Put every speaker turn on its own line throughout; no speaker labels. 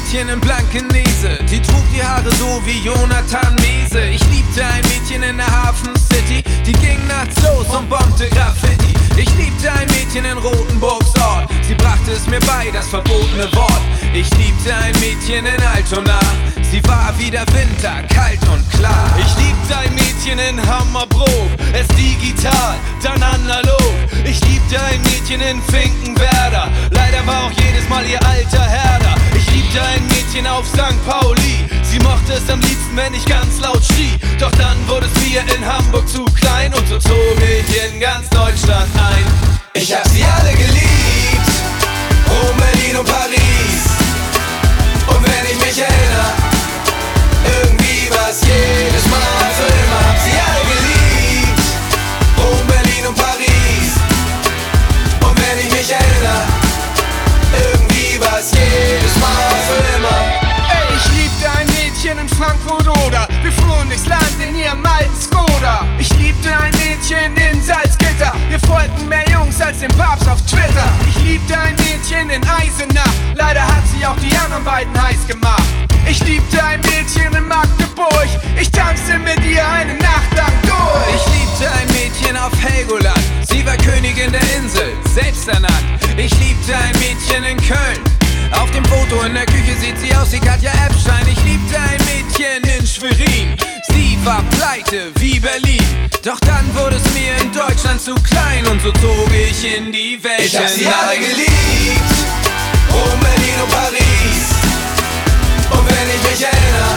Mädchen in Blankenese, die trug die Haare so wie Jonathan Mese. Ich liebte ein Mädchen in der Hafen City, die ging nachts los und bombte Graffiti. Ich liebte ein Mädchen in Rotenburgs Ort, sie brachte es mir bei, das verbotene Wort. Ich liebte ein Mädchen in Altona, sie war wie der Winter, kalt und klar.
Ich liebte ein Mädchen in Hammerbrook, es digital, dann analog. Ich liebte ein Mädchen in Finkenwerder, leider war auch jedes Mal ihr alter Herder. Ich liebte ein Mädchen auf St. Pauli, sie mochte es am liebsten, wenn ich ganz laut schrie. Doch dann wurde es mir in Hamburg zu klein und so zog ich in ganz Deutschland ein.
Ich hab sie alle geliebt, Rom, Berlin und Paris. Und wenn ich mich erinnere, irgendwie war's jedes Mal für immer. Hab sie alle geliebt, Rom, Berlin und Paris. Und wenn ich mich erinnere, irgendwie war's jedes Mal für immer.
Ey, ich liebte ein Mädchen in Frankfurt oder wir fuhren durchs Land in ihrem alten Skoda. Ich liebte ein Mädchen in Salzgitter, wir folgten mehr Jungs als dem Papst auf Twitter. Ich liebte ein Mädchen in Eisenach, leider hat sie auch die anderen beiden heiß gemacht. Ich liebte ein Mädchen in Magdeburg, ich tanzte mit ihr eine Nacht lang durch.
Ich liebte ein Mädchen auf Helgoland, sie war Königin der Insel, selbst ernannt. Ich liebte ein Mädchen in Köln, auf dem Foto in der Küche sieht sie aus wie Katja Epstein. Ich liebte ein Mädchen in Schwerin, sie war pleite wie Berlin. Doch dann wurde es mir in Deutschland zu klein und so zog ich in die Welt.
Ich hab sie alle geliebt, Rom, Berlin und Paris. Und wenn ich mich erinnere,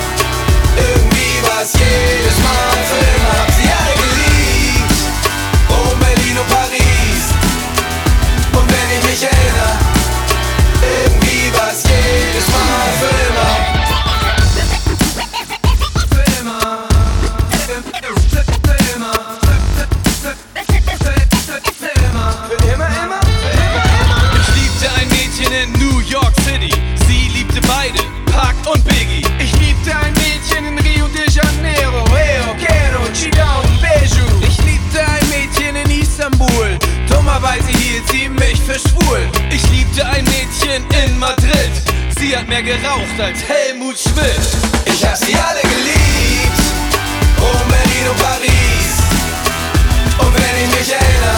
irgendwie war's jedes Mal für immer. Hab sie alle geliebt, Rom, Berlin und Paris. Und wenn ich mich erinnere, irgendwie war's jedes Mal für immer. Für immer.
Für immer, immer?
Ich liebte ein Mädchen in New York City, sie liebte beide, Pac und Biggie.
Ich liebte ein Mädchen in Rio de Janeiro, Eo, quiero, ci da un beijo.
Ich liebte ein Mädchen in Istanbul, dummerweise hielt sie mich für schwul.
Ich liebte ein Mädchen in Madrid, sie hat mehr geraucht als Helmut Schmidt.
Ich hab sie alle geliebt, Rom, Berlin und Paris. Und wenn ich mich erinnere,